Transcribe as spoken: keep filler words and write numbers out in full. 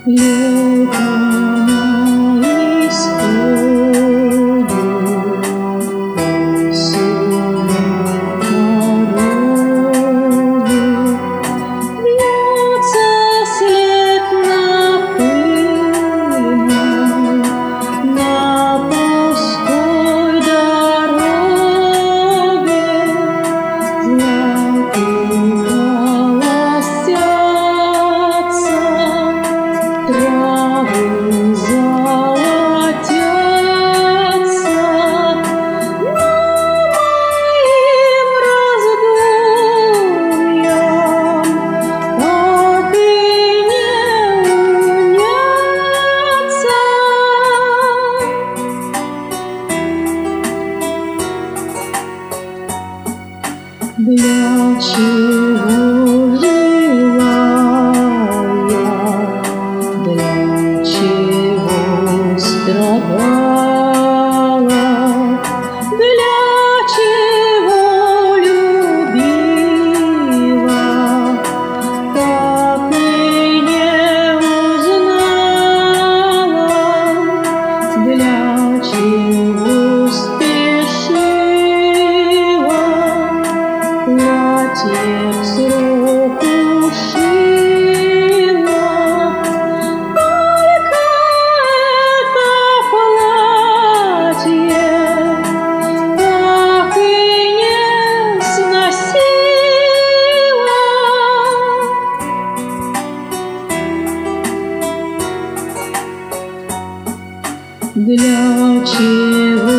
Лето на исходе, осень на пороге, вьется след на пыльной, на пустой дороге. Травы золотятся на моим раздумьям, так и не унятся. Для чего жила я? Для чего страдала? Для чего любила? Так и не узнала. Для чего спешила? Платье в срок ушила. Только это платье так и не сносила. Для чего